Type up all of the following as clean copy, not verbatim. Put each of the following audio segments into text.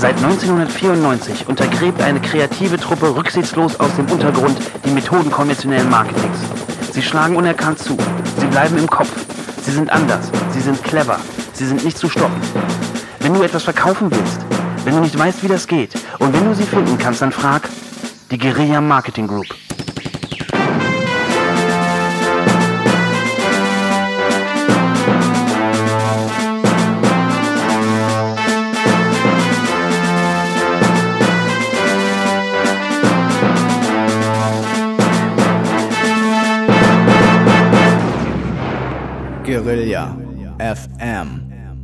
Seit 1994 untergräbt eine kreative Truppe rücksichtslos aus dem Untergrund die Methoden konventionellen Marketings. Sie schlagen unerkannt zu. Sie bleiben im Kopf. Sie sind anders. Sie sind clever. Sie sind nicht zu stoppen. Wenn du etwas verkaufen willst, wenn du nicht weißt, wie das geht und wenn du sie finden kannst, dann frag die Guerilla Marketing Group. Guerilla FM.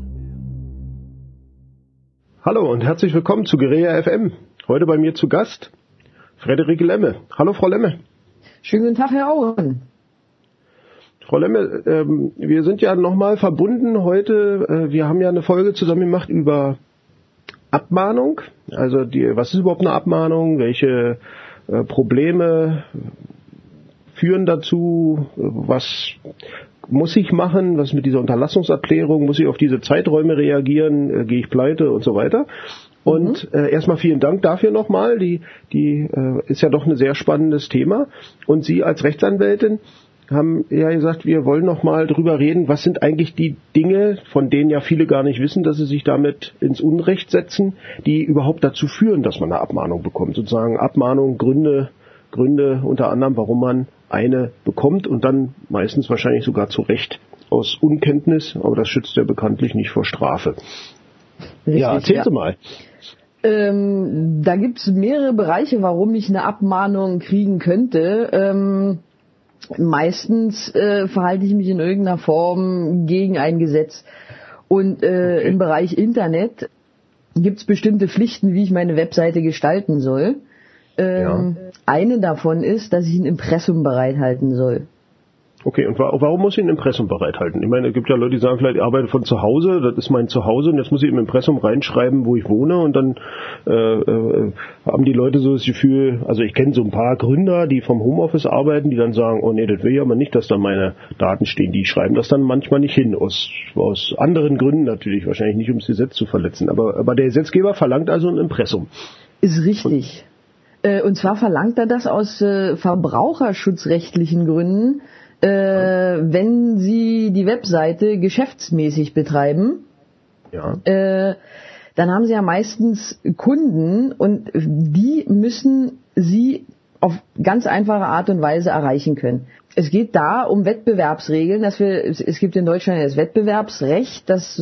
Hallo und herzlich willkommen zu Guerilla FM. Heute bei mir zu Gast Friederike Lemme. Hallo Frau Lemme. Schönen guten Tag, Herr Auen. Frau Lemme, wir sind ja nochmal verbunden heute. Wir haben ja eine Folge zusammen gemacht über Abmahnung. Also was ist überhaupt eine Abmahnung? Welche Probleme führen dazu? Was muss ich machen? Was mit dieser Unterlassungserklärung? Muss ich auf diese Zeiträume reagieren? Gehe ich pleite und so weiter? Und erstmal vielen Dank dafür nochmal. Die ist ja doch ein sehr spannendes Thema. Und Sie als Rechtsanwältin haben ja gesagt, wir wollen nochmal drüber reden, was sind eigentlich die Dinge, von denen ja viele gar nicht wissen, dass sie sich damit ins Unrecht setzen, die überhaupt dazu führen, dass man eine Abmahnung bekommt. Sozusagen Abmahnung, Gründe unter anderem, warum man eine bekommt und dann meistens wahrscheinlich sogar zu Recht aus Unkenntnis, aber das schützt ja bekanntlich nicht vor Strafe. Richtig, ja, erzählen Sie mal. Da gibt es mehrere Bereiche, warum ich eine Abmahnung kriegen könnte. Meistens verhalte ich mich in irgendeiner Form gegen ein Gesetz. Und im Bereich Internet gibt es bestimmte Pflichten, wie ich meine Webseite gestalten soll. Eine davon ist, dass ich ein Impressum bereithalten soll. Okay, und warum muss ich ein Impressum bereithalten? Ich meine, es gibt ja Leute, die sagen vielleicht, ich arbeite von zu Hause, das ist mein Zuhause und jetzt muss ich im Impressum reinschreiben, wo ich wohne und dann haben die Leute so das Gefühl, also ich kenne so ein paar Gründer, die vom Homeoffice arbeiten, die dann sagen, oh nee, das will ich aber nicht, dass da meine Daten stehen. Die schreiben das dann manchmal nicht hin, aus anderen Gründen natürlich, wahrscheinlich nicht, um das Gesetz zu verletzen. Aber der Gesetzgeber verlangt also ein Impressum. Ist richtig. Und zwar verlangt er das aus verbraucherschutzrechtlichen Gründen, wenn Sie die Webseite geschäftsmäßig betreiben. Dann haben Sie ja meistens Kunden und die müssen Sie auf ganz einfache Art und Weise erreichen können. Es geht da um Wettbewerbsregeln, es gibt in Deutschland das Wettbewerbsrecht, das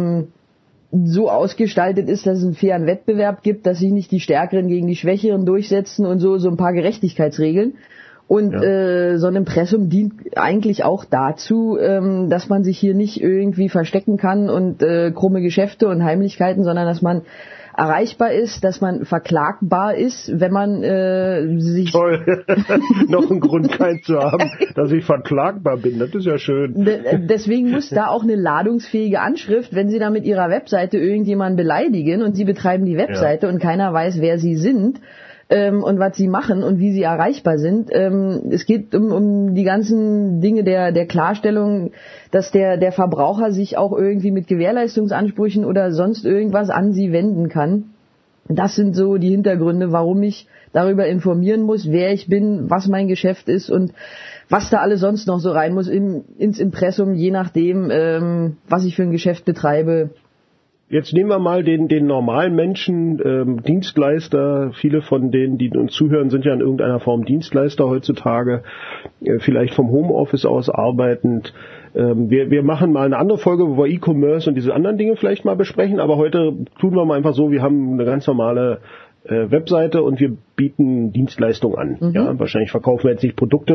so ausgestaltet ist, dass es einen fairen Wettbewerb gibt, dass sich nicht die Stärkeren gegen die Schwächeren durchsetzen und so ein paar Gerechtigkeitsregeln. Und so ein Impressum dient eigentlich auch dazu, dass man sich hier nicht irgendwie verstecken kann und krumme Geschäfte und Heimlichkeiten, sondern dass man erreichbar ist, dass man verklagbar ist, wenn man sich... Toll, noch einen Grund keinen zu haben, dass ich verklagbar bin, das ist ja schön. Deswegen muss da auch eine ladungsfähige Anschrift, wenn Sie da mit Ihrer Webseite irgendjemanden beleidigen und Sie betreiben die Webseite und keiner weiß, wer Sie sind und was Sie machen und wie Sie erreichbar sind. Es geht um die ganzen Dinge der Klarstellung, dass der Verbraucher sich auch irgendwie mit Gewährleistungsansprüchen oder sonst irgendwas an Sie wenden kann. Das sind so die Hintergründe, warum ich darüber informieren muss, wer ich bin, was mein Geschäft ist und was da alles sonst noch so rein muss ins Impressum, je nachdem, was ich für ein Geschäft betreibe. Jetzt nehmen wir mal den normalen Menschen, Dienstleister. Viele von denen, die uns zuhören, sind ja in irgendeiner Form Dienstleister heutzutage, vielleicht vom Homeoffice aus arbeitend. Wir machen mal eine andere Folge, wo wir E-Commerce und diese anderen Dinge vielleicht mal besprechen, aber heute tun wir mal einfach so, wir haben eine ganz normale Webseite und wir bieten Dienstleistungen an. Ja, wahrscheinlich verkaufen wir jetzt nicht Produkte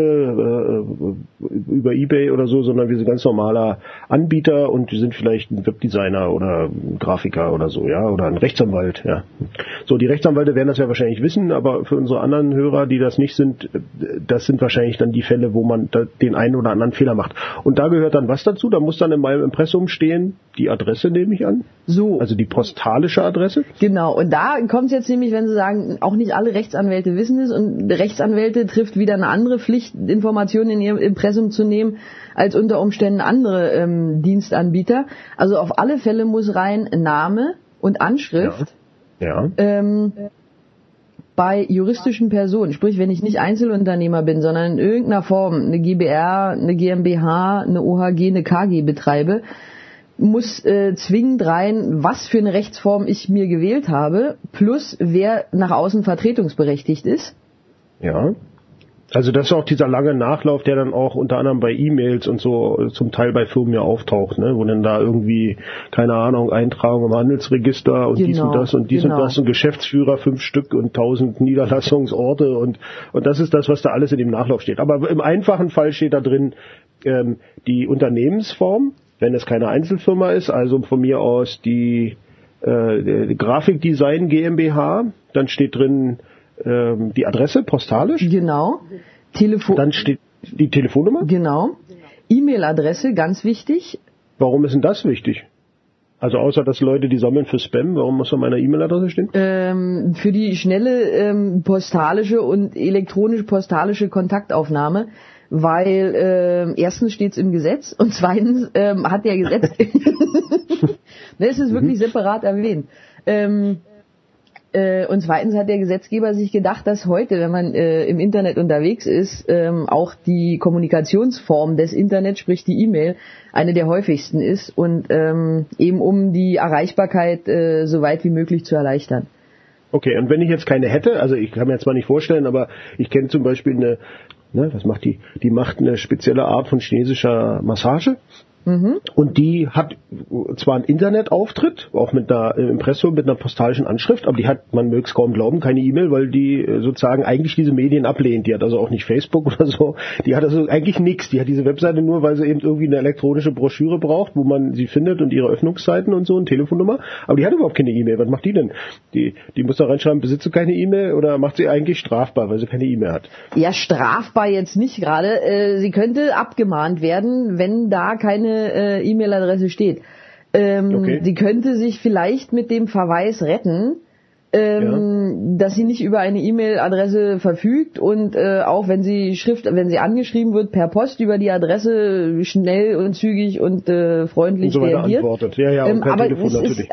über eBay oder so, sondern wir sind ganz normaler Anbieter und wir sind vielleicht ein Webdesigner oder ein Grafiker oder so, ja, oder ein Rechtsanwalt, ja. So, die Rechtsanwälte werden das ja wahrscheinlich wissen, aber für unsere anderen Hörer, die das nicht sind, das sind wahrscheinlich dann die Fälle, wo man den einen oder anderen Fehler macht. Und da gehört dann was dazu? Da muss dann in meinem Impressum stehen, die Adresse nehme ich an. So. Also die postalische Adresse. Genau. Und da kommt es jetzt nämlich, wenn Sie sagen, auch nicht alle Rechtsanwälte wissen es und Rechtsanwälte trifft wieder eine andere Pflicht, Informationen in ihr Impressum zu nehmen, als unter Umständen andere Dienstanbieter. Also auf alle Fälle muss rein Name und Anschrift, Ja. Bei juristischen Personen, sprich wenn ich nicht Einzelunternehmer bin, sondern in irgendeiner Form eine GbR, eine GmbH, eine OHG, eine KG betreibe, muss zwingend rein, was für eine Rechtsform ich mir gewählt habe, plus wer nach außen vertretungsberechtigt ist. Ja. Also das ist auch dieser lange Nachlauf, der dann auch unter anderem bei E-Mails und so zum Teil bei Firmen ja auftaucht, ne? Wo dann da irgendwie, keine Ahnung, Eintragung im Handelsregister und dies und das und dies und das und Geschäftsführer 5 Stück und 1000 Niederlassungsorte und das ist das, was da alles in dem Nachlauf steht. Aber im einfachen Fall steht da drin die Unternehmensform, wenn es keine Einzelfirma ist, also von mir aus die Grafikdesign GmbH, dann steht drin die Adresse postalisch. Genau. Dann steht die Telefonnummer. Genau. E-Mail-Adresse, ganz wichtig. Warum ist denn das wichtig? Also außer dass Leute die sammeln für Spam, warum muss da meine E-Mail-Adresse stehen? Für die schnelle postalische und elektronisch-postalische Kontaktaufnahme, weil erstens steht es im Gesetz und zweitens hat der Gesetz... Es ist wirklich separat erwähnt. Und zweitens hat der Gesetzgeber sich gedacht, dass heute, wenn man im Internet unterwegs ist, auch die Kommunikationsform des Internets, sprich die E-Mail, eine der häufigsten ist und eben um die Erreichbarkeit so weit wie möglich zu erleichtern. Okay, und wenn ich jetzt keine hätte, also ich kann mir jetzt mal nicht vorstellen, aber ich kenne zum Beispiel was macht die? Die macht eine spezielle Art von chinesischer Massage. Und die hat zwar einen Internetauftritt, auch mit einer Impressum, mit einer postalischen Anschrift, aber man möge es kaum glauben, keine E-Mail, weil die sozusagen eigentlich diese Medien ablehnt. Die hat also auch nicht Facebook oder so. Die hat also eigentlich nichts. Die hat diese Webseite nur, weil sie eben irgendwie eine elektronische Broschüre braucht, wo man sie findet und ihre Öffnungszeiten und so, eine Telefonnummer. Aber die hat überhaupt keine E-Mail. Was macht die denn? Die muss da reinschreiben, besitzt du keine E-Mail oder macht sie eigentlich strafbar, weil sie keine E-Mail hat? Ja, strafbar jetzt nicht gerade. Sie könnte abgemahnt werden, wenn da keine E-Mail-Adresse steht. Okay. Sie könnte sich vielleicht mit dem Verweis retten, dass sie nicht über eine E-Mail-Adresse verfügt und auch wenn sie angeschrieben wird per Post über die Adresse schnell und zügig und freundlich und so reagiert. Antwortet. Ja, und per Telefon natürlich.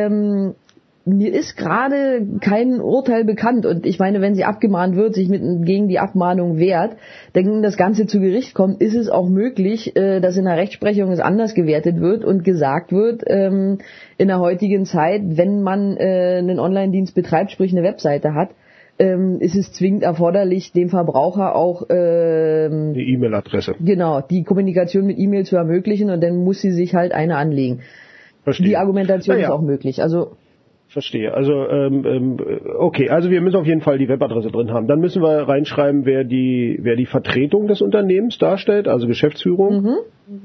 Mir ist gerade kein Urteil bekannt und ich meine, wenn sie abgemahnt wird, sich gegen die Abmahnung wehrt, dann das Ganze zu Gericht kommt, ist es auch möglich, dass in der Rechtsprechung es anders gewertet wird und gesagt wird, in der heutigen Zeit, wenn man einen Online-Dienst betreibt, sprich eine Webseite hat, ist es zwingend erforderlich, dem Verbraucher auch die E-Mail-Adresse. Genau, die Kommunikation mit E-Mail zu ermöglichen und dann muss sie sich halt eine anlegen. Verstehe. Die Argumentation ist auch möglich. Verstehe. Also okay, also wir müssen auf jeden Fall die Webadresse drin haben. Dann müssen wir reinschreiben, wer die Vertretung des Unternehmens darstellt, also Geschäftsführung.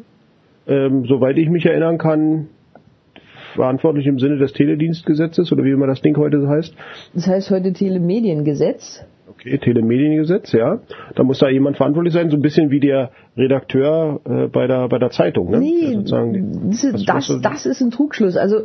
Soweit ich mich erinnern kann, verantwortlich im Sinne des Teledienstgesetzes oder wie immer das Ding heute so heißt. Das heißt heute Telemediengesetz. Okay, Telemediengesetz, ja. Da muss da jemand verantwortlich sein, so ein bisschen wie der Redakteur bei der Zeitung, ne? Nee, das ist ein Trugschluss. Also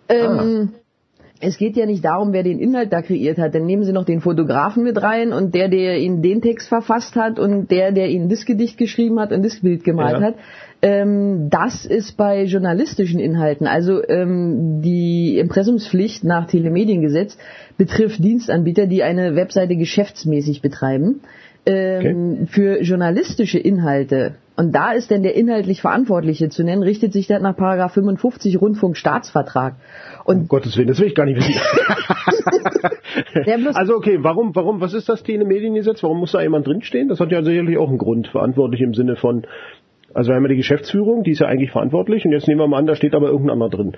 es geht ja nicht darum, wer den Inhalt da kreiert hat. Dann nehmen Sie noch den Fotografen mit rein und der Ihnen den Text verfasst hat und der Ihnen das Gedicht geschrieben hat und das Bild gemalt hat. Das ist bei journalistischen Inhalten, also die Impressumspflicht nach Telemediengesetz betrifft Dienstanbieter, die eine Webseite geschäftsmäßig betreiben. Für journalistische Inhalte, und da ist denn der inhaltlich Verantwortliche zu nennen, richtet sich das nach § 55 Rundfunkstaatsvertrag. Und um Gottes Willen, das will ich gar nicht wissen. Also okay, warum, was ist das Telemediengesetz? Warum muss da jemand drinstehen? Das hat ja sicherlich auch einen Grund, verantwortlich im Sinne von, also wir haben ja die Geschäftsführung, die ist ja eigentlich verantwortlich und jetzt nehmen wir mal an, da steht aber irgendein anderer drin.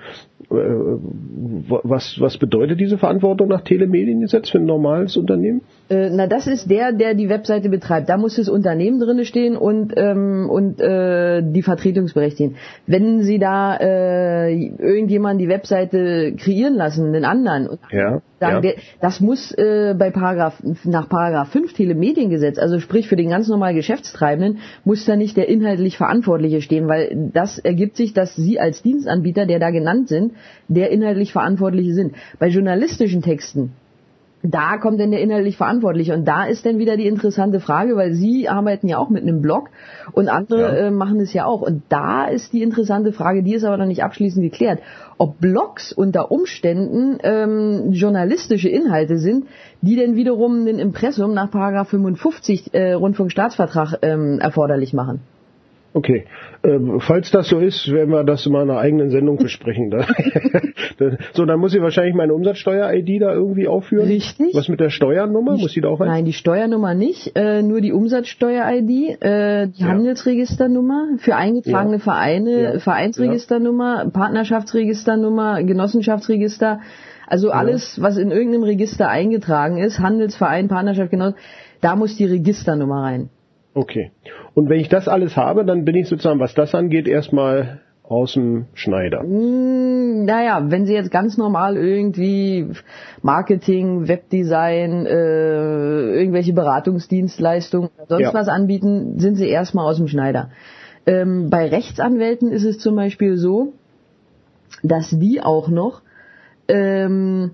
Was bedeutet diese Verantwortung nach Telemediengesetz für ein normales Unternehmen? Das ist der die Webseite betreibt. Da muss das Unternehmen drinne stehen und die Vertretungsberechtigten. Wenn Sie da irgendjemand die Webseite kreieren lassen, den anderen, sagen, das muss nach § 5 Telemediengesetz, also sprich für den ganz normalen Geschäftstreibenden, muss da nicht der inhaltlich Verantwortliche stehen, weil das ergibt sich, dass Sie als Dienstanbieter, der da genannt sind, der inhaltlich Verantwortliche sind. Bei journalistischen Texten da kommt denn der inhaltlich Verantwortliche. Und da ist dann wieder die interessante Frage, weil Sie arbeiten ja auch mit einem Blog und andere machen es ja auch. Und da ist die interessante Frage, die ist aber noch nicht abschließend geklärt, ob Blogs unter Umständen journalistische Inhalte sind, die denn wiederum ein Impressum nach Paragraph 55 Rundfunkstaatsvertrag erforderlich machen. Okay, falls das so ist, werden wir das in einer eigenen Sendung besprechen. So, dann muss ich wahrscheinlich meine Umsatzsteuer-ID da irgendwie aufführen. Richtig. Was mit der Steuernummer? Muss die da auch rein? Nein, die Steuernummer nicht, nur die Umsatzsteuer-ID, die Handelsregisternummer für eingetragene Vereine, Vereinsregisternummer, Partnerschaftsregisternummer, Genossenschaftsregister, also alles, was in irgendeinem Register eingetragen ist, Handelsverein, Partnerschaft, Genossenschaft, da muss die Registernummer rein. Okay. Und wenn ich das alles habe, dann bin ich sozusagen, was das angeht, erstmal aus dem Schneider. Naja, wenn Sie jetzt ganz normal irgendwie Marketing, Webdesign, irgendwelche Beratungsdienstleistungen, sonst was anbieten, sind Sie erstmal aus dem Schneider. Bei Rechtsanwälten ist es zum Beispiel so, dass die auch noch die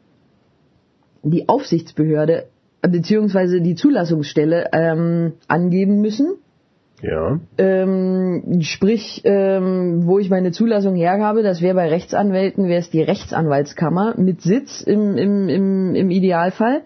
Aufsichtsbehörde beziehungsweise die Zulassungsstelle angeben müssen. Ja. Sprich, wo ich meine Zulassung her habe, das wäre bei Rechtsanwälten, wäre es die Rechtsanwaltskammer mit Sitz im Idealfall.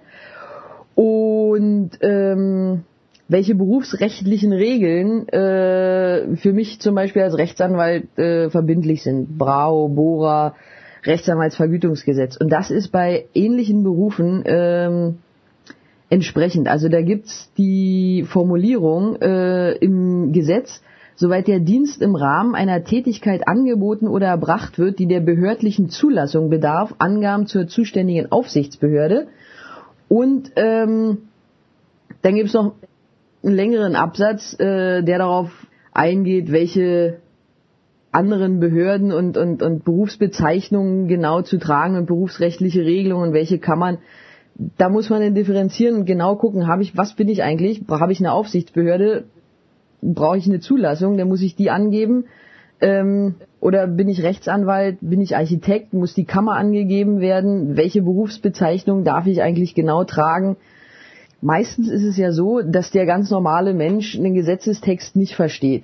Und welche berufsrechtlichen Regeln für mich zum Beispiel als Rechtsanwalt verbindlich sind. BRAO, BORA, Rechtsanwaltsvergütungsgesetz. Und das ist bei ähnlichen Berufen entsprechend. Also da gibt's die Formulierung im Gesetz, soweit der Dienst im Rahmen einer Tätigkeit angeboten oder erbracht wird, die der behördlichen Zulassung bedarf, Angaben zur zuständigen Aufsichtsbehörde. Und dann gibt's noch einen längeren Absatz, der darauf eingeht, welche anderen Behörden und Berufsbezeichnungen genau zu tragen und berufsrechtliche Regelungen, welche Kammern. Da muss man dann differenzieren und genau gucken, was bin ich eigentlich? Habe ich eine Aufsichtsbehörde? Brauche ich eine Zulassung? Dann muss ich die angeben. Oder bin ich Rechtsanwalt? Bin ich Architekt? Muss die Kammer angegeben werden? Welche Berufsbezeichnung darf ich eigentlich genau tragen? Meistens ist es ja so, dass der ganz normale Mensch einen Gesetzestext nicht versteht.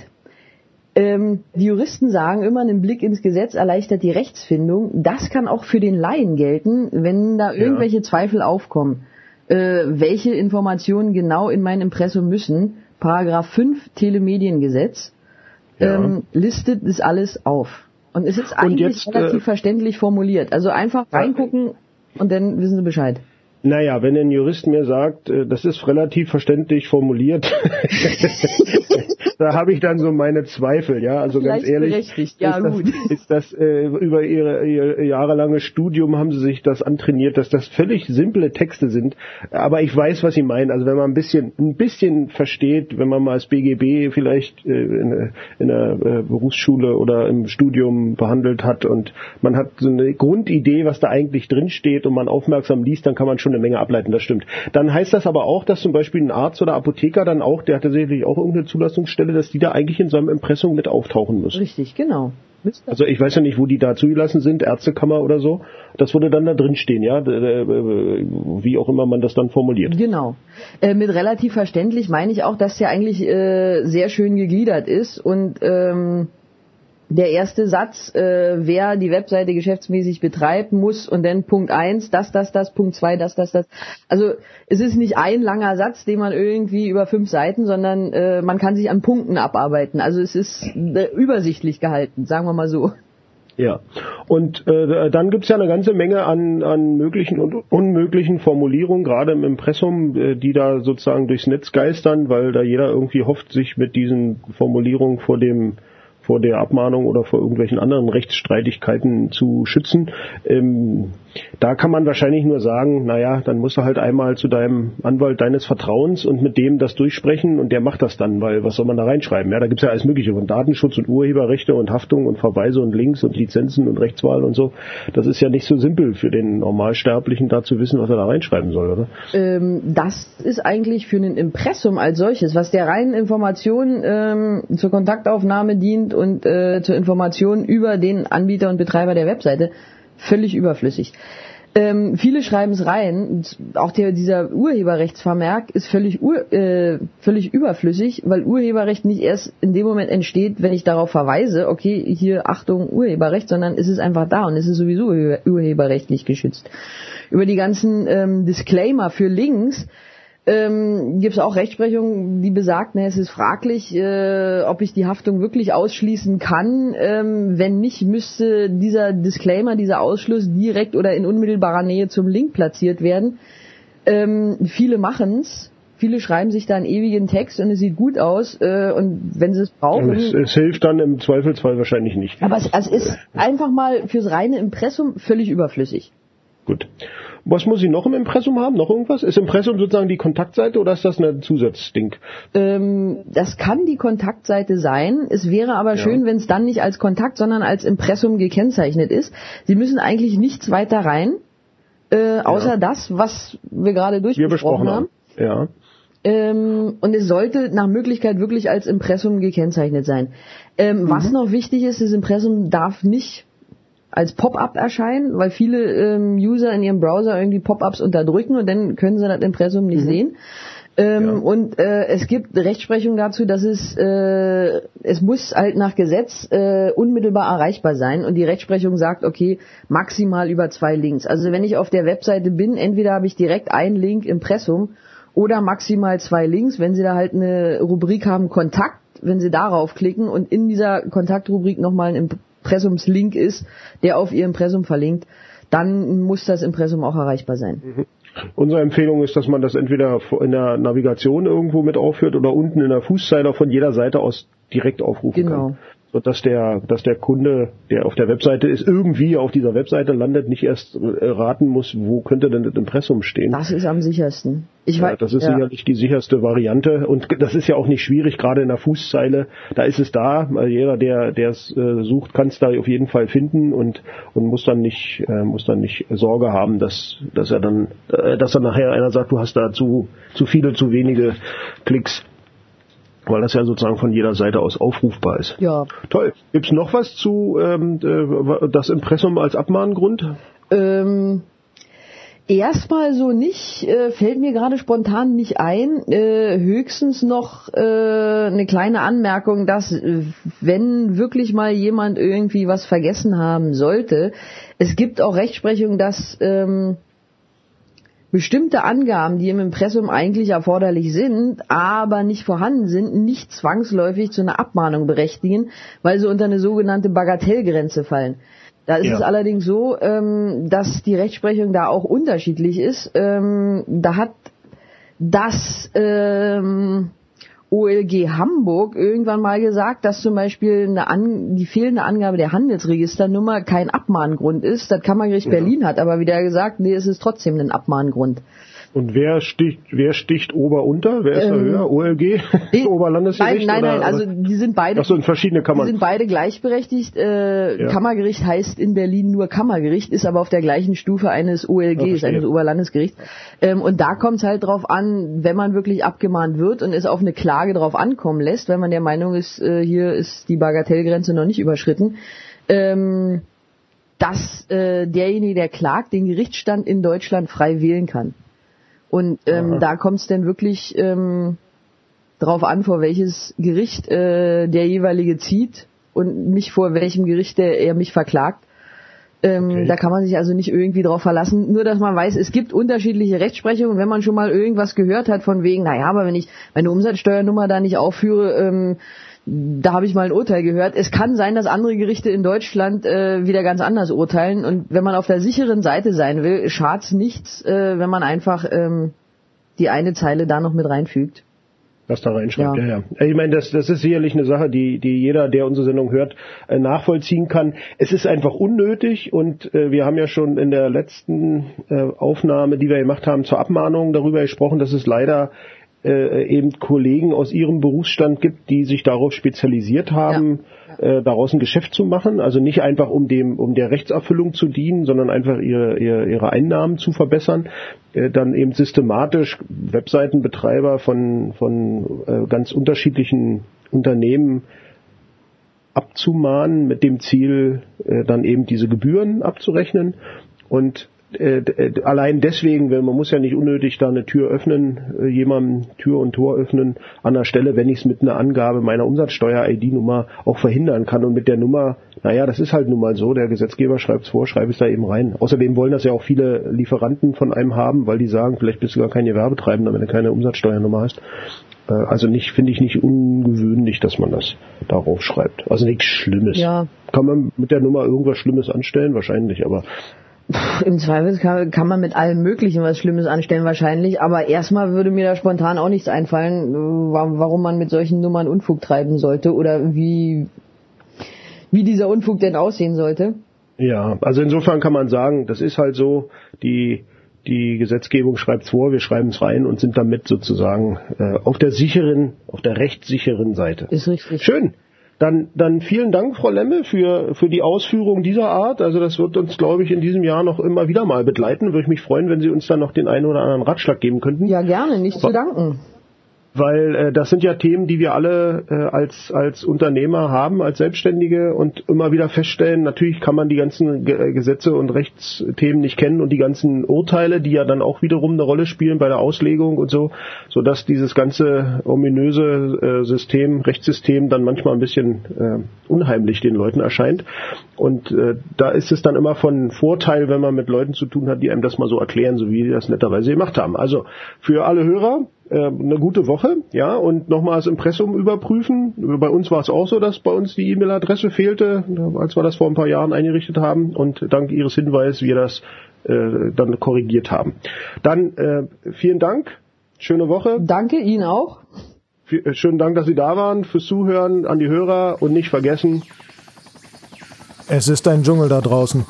Die Juristen sagen immer, ein Blick ins Gesetz erleichtert die Rechtsfindung. Das kann auch für den Laien gelten, wenn da irgendwelche Zweifel aufkommen. Welche Informationen genau in mein Impressum müssen? Paragraph 5 Telemediengesetz listet das alles auf. Und es ist eigentlich relativ verständlich formuliert. Also einfach reingucken und dann wissen Sie Bescheid. Naja, wenn ein Jurist mir sagt, das ist relativ verständlich formuliert, da habe ich dann so meine Zweifel, ja. Also ganz ehrlich, ist das über ihr jahrelanges Studium haben sie sich das antrainiert, dass das völlig simple Texte sind. Aber ich weiß, was sie meinen. Also wenn man ein bisschen versteht, wenn man mal das BGB vielleicht in der Berufsschule oder im Studium behandelt hat und man hat so eine Grundidee, was da eigentlich drin steht und man aufmerksam liest, dann kann man schon eine Menge ableiten, das stimmt. Dann heißt das aber auch, dass zum Beispiel ein Arzt oder Apotheker dann auch, der hat tatsächlich auch irgendeine Zulassungsstelle, dass die da eigentlich in seinem Impressum mit auftauchen müssen. Richtig, genau. Also ich weiß ja nicht, wo die da zugelassen sind, Ärztekammer oder so. Das würde dann da drin stehen, ja, wie auch immer man das dann formuliert. Genau. Mit relativ verständlich meine ich auch, dass der eigentlich sehr schön gegliedert ist und der erste Satz, wer die Webseite geschäftsmäßig betreibt, muss und dann Punkt 1, das, Punkt 2, das. Also es ist nicht ein langer Satz, den man irgendwie über 5 Seiten, sondern man kann sich an Punkten abarbeiten. Also es ist übersichtlich gehalten, sagen wir mal so. Ja, und dann gibt's ja eine ganze Menge an möglichen und unmöglichen Formulierungen, gerade im Impressum, die da sozusagen durchs Netz geistern, weil da jeder irgendwie hofft, sich mit diesen Formulierungen vor der Abmahnung oder vor irgendwelchen anderen Rechtsstreitigkeiten zu schützen. Da kann man wahrscheinlich nur sagen, naja, dann musst du halt einmal zu deinem Anwalt deines Vertrauens und mit dem das durchsprechen und der macht das dann, weil was soll man da reinschreiben? Ja, da gibt's ja alles Mögliche von Datenschutz und Urheberrechte und Haftung und Verweise und Links und Lizenzen und Rechtswahl und so. Das ist ja nicht so simpel für den Normalsterblichen, da zu wissen, was er da reinschreiben soll, oder? Das ist eigentlich für ein Impressum als solches, was der reinen Information zur Kontaktaufnahme dient und zur Information über den Anbieter und Betreiber der Webseite, völlig überflüssig. Viele schreiben es rein. Auch dieser Urheberrechtsvermerk ist völlig überflüssig, weil Urheberrecht nicht erst in dem Moment entsteht, wenn ich darauf verweise, okay, hier Achtung Urheberrecht, sondern es ist einfach da und es ist sowieso urheberrechtlich geschützt. Über die ganzen Disclaimer für Links gibt es auch Rechtsprechung, die besagt, es ist fraglich, ob ich die Haftung wirklich ausschließen kann. Wenn nicht, müsste dieser Disclaimer, dieser Ausschluss direkt oder in unmittelbarer Nähe zum Link platziert werden. Viele machen's. Viele schreiben sich da einen ewigen Text und es sieht gut aus. Und wenn sie es brauchen... Es hilft dann im Zweifelsfall wahrscheinlich nicht. Aber es ist einfach mal fürs reine Impressum völlig überflüssig. Gut. Was muss ich noch im Impressum haben? Noch irgendwas? Ist Impressum sozusagen die Kontaktseite oder ist das ein Zusatzding? Das kann die Kontaktseite sein. Es wäre aber schön, wenn es dann nicht als Kontakt, sondern als Impressum gekennzeichnet ist. Sie müssen eigentlich nichts weiter rein, außer das, was wir gerade durchgesprochen haben. Ja. Und es sollte nach Möglichkeit wirklich als Impressum gekennzeichnet sein. Was noch wichtig ist, das Impressum darf nicht als Pop-up erscheinen, weil viele User in ihrem Browser irgendwie Pop-ups unterdrücken und dann können sie das Impressum nicht sehen. Und es gibt Rechtsprechung dazu, dass es muss halt nach Gesetz unmittelbar erreichbar sein und die Rechtsprechung sagt, okay, maximal über 2 Links. Also wenn ich auf der Webseite bin, entweder habe ich direkt einen Link Impressum oder maximal 2 Links, wenn Sie da halt eine Rubrik haben, Kontakt, wenn Sie darauf klicken und in dieser Kontaktrubrik nochmal ein Impressumslink ist, der auf Ihr Impressum verlinkt, dann muss das Impressum auch erreichbar sein. Unsere Empfehlung ist, dass man das entweder in der Navigation irgendwo mit aufführt oder unten in der Fußzeile von jeder Seite aus direkt aufrufen kann. Sodass der Kunde, der auf der Webseite ist, irgendwie auf dieser Webseite landet, nicht erst raten muss, wo könnte denn das Impressum stehen. Das ist am sichersten. Das ist sicherlich die sicherste Variante und das ist ja auch nicht schwierig, gerade in der Fußzeile, da ist es da, also jeder, der es sucht, kann es da auf jeden Fall finden und muss dann nicht Sorge haben, dass dann nachher einer sagt, du hast da zu viele, zu wenige Klicks. Weil das ja sozusagen von jeder Seite aus aufrufbar ist. Ja. Toll. Gibt's noch was zu das Impressum als Abmahngrund? Erstmal so nicht, fällt mir gerade spontan nicht ein. Höchstens noch eine kleine Anmerkung, dass wenn wirklich mal jemand irgendwie was vergessen haben sollte, es gibt auch Rechtsprechung, dass bestimmte Angaben, die im Impressum eigentlich erforderlich sind, aber nicht vorhanden sind, nicht zwangsläufig zu einer Abmahnung berechtigen, weil sie unter eine sogenannte Bagatellgrenze fallen. Da ist es allerdings so, dass die Rechtsprechung da auch unterschiedlich ist. Da hat das OLG Hamburg irgendwann mal gesagt, dass zum Beispiel die fehlende Angabe der Handelsregisternummer kein Abmahngrund ist. Das Kammergericht Berlin hat aber wieder gesagt, nee, es ist trotzdem ein Abmahngrund. Und wer sticht Ober-Unter? Wer ist da höher? OLG? Oberlandesgericht? Nein, also die sind beide. Ach so, in verschiedene Kammern. Die sind beide gleichberechtigt. Kammergericht heißt in Berlin nur Kammergericht, ist aber auf der gleichen Stufe eines OLGs, eines Oberlandesgerichts. Und da kommt es halt drauf an, wenn man wirklich abgemahnt wird und es auf eine Klage drauf ankommen lässt, wenn man der Meinung ist, hier ist die Bagatellgrenze noch nicht überschritten, dass derjenige, der klagt, den Gerichtsstand in Deutschland frei wählen kann. Und da kommt es dann wirklich drauf an, vor welches Gericht der jeweilige zieht und nicht vor welchem Gericht er mich verklagt. Da kann man sich also nicht irgendwie drauf verlassen. Nur, dass man weiß, es gibt unterschiedliche Rechtsprechungen. Wenn man schon mal irgendwas gehört hat von wegen, aber wenn ich meine Umsatzsteuernummer da nicht aufführe, da habe ich mal ein Urteil gehört. Es kann sein, dass andere Gerichte in Deutschland wieder ganz anders urteilen. Und wenn man auf der sicheren Seite sein will, schadt's nichts, wenn man einfach die eine Zeile da noch mit reinfügt. Was da reinschreibt, ja. Ich meine, das ist sicherlich eine Sache, die jeder, der unsere Sendung hört, nachvollziehen kann. Es ist einfach unnötig und wir haben ja schon in der letzten Aufnahme, die wir gemacht haben, zur Abmahnung darüber gesprochen, dass es leider eben Kollegen aus ihrem Berufsstand gibt, die sich darauf spezialisiert haben, daraus ein Geschäft zu machen. Also nicht einfach um der Rechtserfüllung zu dienen, sondern einfach ihre Einnahmen zu verbessern. Dann eben systematisch Webseitenbetreiber von ganz unterschiedlichen Unternehmen abzumahnen, mit dem Ziel, dann eben diese Gebühren abzurechnen. Und allein deswegen, weil man muss ja nicht unnötig da eine Tür öffnen, jemandem Tür und Tor öffnen an der Stelle, wenn ich es mit einer Angabe meiner Umsatzsteuer-ID-Nummer auch verhindern kann. Und mit der Nummer, naja, das ist halt nun mal so, der Gesetzgeber schreibt es vor, schreibe es da eben rein. Außerdem wollen das ja auch viele Lieferanten von einem haben, weil die sagen, vielleicht bist du gar kein Gewerbetreibender, wenn du keine Umsatzsteuernummer hast. Also finde ich nicht ungewöhnlich, dass man das darauf schreibt. Also nichts Schlimmes. Ja. Kann man mit der Nummer irgendwas Schlimmes anstellen? Wahrscheinlich, aber... Im Zweifel kann man mit allem Möglichen was Schlimmes anstellen wahrscheinlich, aber erstmal würde mir da spontan auch nichts einfallen, warum man mit solchen Nummern Unfug treiben sollte oder wie dieser Unfug denn aussehen sollte. Ja, also insofern kann man sagen, das ist halt so, die Gesetzgebung schreibt's vor, wir schreiben es rein und sind damit sozusagen auf der rechtssicheren Seite. Ist richtig. Schön. Dann vielen Dank, Frau Lemme, für die Ausführung dieser Art. Also das wird uns, glaube ich, in diesem Jahr noch immer wieder mal begleiten. Würde ich mich freuen, wenn Sie uns dann noch den einen oder anderen Ratschlag geben könnten. Ja, gerne, nicht zu danken. Weil das sind ja Themen, die wir alle als Unternehmer haben, als Selbstständige und immer wieder feststellen, natürlich kann man die ganzen Gesetze und Rechtsthemen nicht kennen und die ganzen Urteile, die ja dann auch wiederum eine Rolle spielen bei der Auslegung und so, sodass dieses ganze ominöse Rechtssystem dann manchmal ein bisschen unheimlich den Leuten erscheint. Und da ist es dann immer von Vorteil, wenn man mit Leuten zu tun hat, die einem das mal so erklären, so wie die das netterweise gemacht haben. Also für alle Hörer eine gute Woche, ja, und nochmal das Impressum überprüfen. Bei uns war es auch so, dass bei uns die E-Mail-Adresse fehlte, als wir das vor ein paar Jahren eingerichtet haben und dank Ihres Hinweises wir das dann korrigiert haben. Dann vielen Dank, schöne Woche. Danke Ihnen auch. Schönen Dank, dass Sie da waren, fürs Zuhören an die Hörer und nicht vergessen, es ist ein Dschungel da draußen.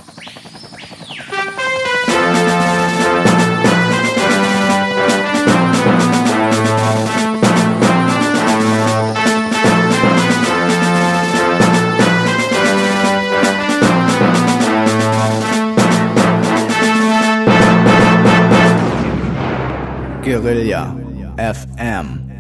Guerilla FM